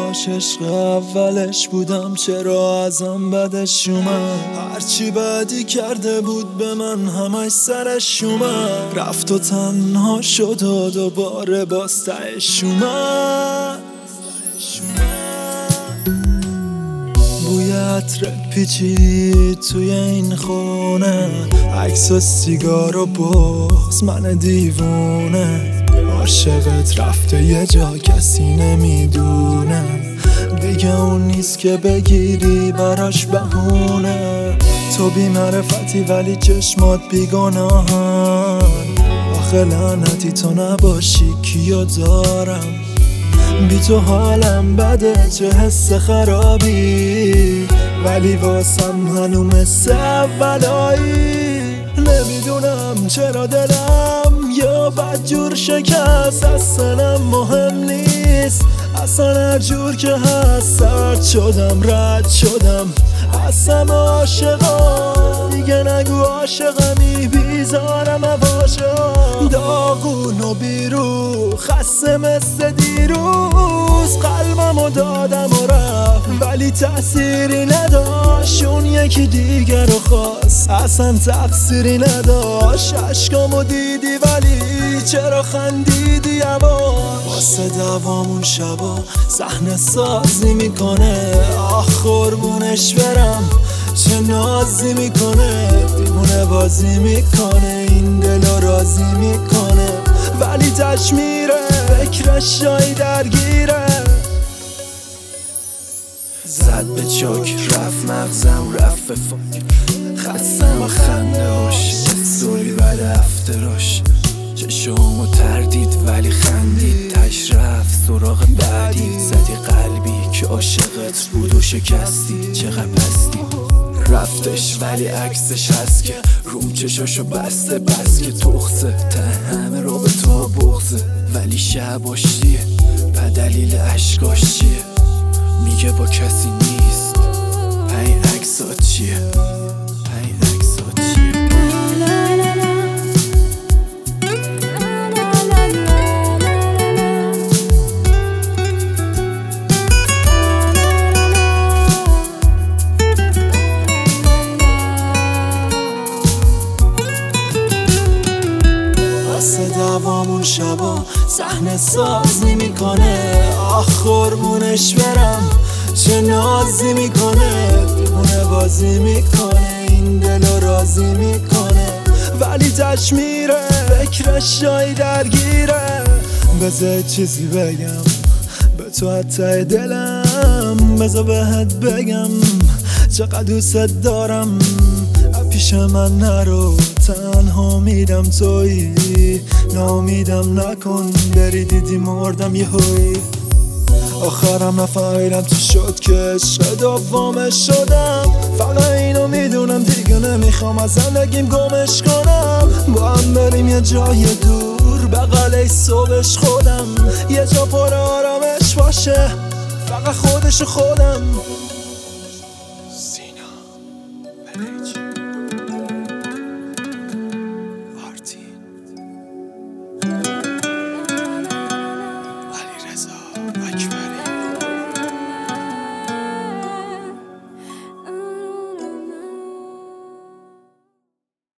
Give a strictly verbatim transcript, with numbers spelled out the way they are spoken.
کاش عشق اولش بودم، چرا ازم بدش اومد. هرچی بدی کرده بود به من همش سرش اومد. رفت و تنها شد و دوباره باز تهش اومد. بوی عطر پیچید توی این خونه، عکس و سیگار و بغض من دیوونه. عاشقت رفته یه جا کسی نمیدونه، دیگه اون نیست که بگیری براش بهونه. تو بی معرفتی ولی چشمات بیگناهن، آخه لعنتی تو نباشی کیو دارم. بی تو حالم بده چه حس خرابی، ولی واسم هنو مثل اولایی. نمیدونم چرا دلم یا بدجور شکست، اصلا مهم نیست. اصلا هر جور که هست سرد شدم رد شدم، اصلا عاشقم دیگه نگو عاشقمی، بیزارم عواشقم. داغون و بیرو خسته مثل دیروز، قلبمو دادم و رفت ولی تأثیری نداشت. اون یکی دیگر رو خواست اصلا تقصیری نداشت. عشقامو دیدی ولی چرا خندیدی اما. واسه دوامون شبا صحنه سازی میکنه، آخ قربونش برم چه نازی میکنه. دیوونه بازی میکنه این دلو راضی میکنه، ولی تش میره فکرش جایی درگیره. زد به چاک رفت مغزم رفت به فاک، خستم و خنده هاش سوری بعد افتراش. چشم و تردید ولی خندید، تش رفت سراغ بعدی. زدی قلبی که عاشقت بود و شکستی، چقدر پستی. رفتش ولی عکسش هست که روم چشاشو بسته، بس که تخصه ته همه رو به تو بغزه. ولی شباش چیه به دلیل عشقاش چیه، میگه با کسی نیست. پای عکسات چیه پای عکسات چیه. واسه دوامون شبا صحنه سازی میکنه، آخ قربونش برم چه نازی میکنه. دیوونه بازی میکنه این دلو راضی میکنه، ولی تش میره فکرش جایی درگیره. بذار چیزی بگم به تو حتی دلم، بذار بهت بگم چقدر دوست دارم. پیش من نرو تنها میدم تویی، نامیدم نکن بری دیدی مردم یه هوی. آخرم نفهمیدم چی شد که عشق دوامش شدم. فقط اینو میدونم دیگه نمیخوام از زندگیم گمش کنم. با هم بریم یه جای دور بغل صبحش خودم، یه جا پر آرامش باشه فقط خودش خودم.